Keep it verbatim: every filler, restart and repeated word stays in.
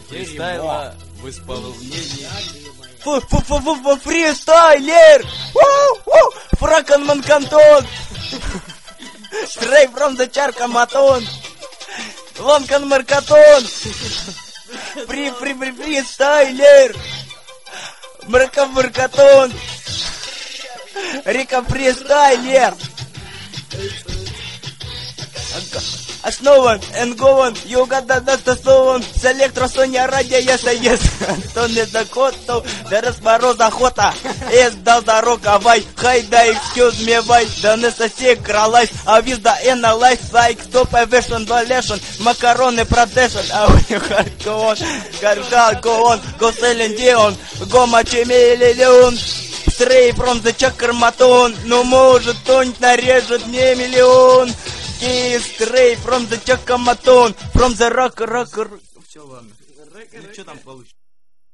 фристайла в исполнении. Фу-фу-фу-фу, фристайлер! Фракенман Кантон! Straight from the Charkamaton! Лонкан Маркатон! Фри-фри-фри, фристайлер! Мраков Маркатон! Рика фристайлер! Основан, энгован, йога дадастасован, с электросоня радия яса ес, то не закотов, да распорос охота, эс дал дорога вай, хай да excuse me вай, да не сосек кралайс, а виз да эналайс, лайк стоп эвешн валешн, макароны продешн, а у них харкон, каркалкон, го селендион, го мачемелелион. Straight from the Чакарматон, ну может кто-нибудь нарежет мне миллион. Straight from the Чакарматон, from the rock, rock, rock. Все, ладно. Ну, что там получится?